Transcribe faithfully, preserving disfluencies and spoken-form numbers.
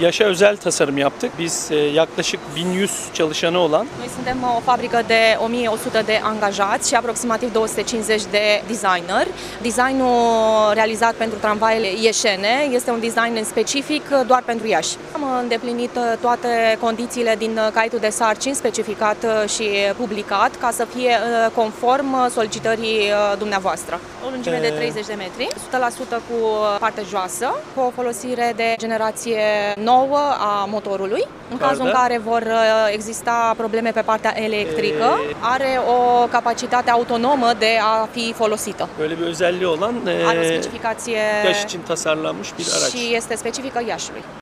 Yaş'a özel tasarım yaptık. Biz yaklaşık bin yüz çalışanı olan. Noi suntem o fabrică de o mie o sută de angajați și aproximativ două sute cincizeci de designeri. Designul realizat pentru tramvaiele ieșene este un design specific doar pentru Iași. Am îndeplinit toate condițiile din caietul de sarcini specificat și publicat ca să fie conform solicitării dumneavoastră. O lungime de treizeci de metri, o sută la sută cu parte joasă, cu o folosire de generație nouă a motorului. În cazul în care vor exista probleme pe partea electrică, are o capacitate autonomă de a fi folosită. Böyle bir özelliği olan Are o specificație Iași için tasarlanmış bir araç. Și este specifică Iașului.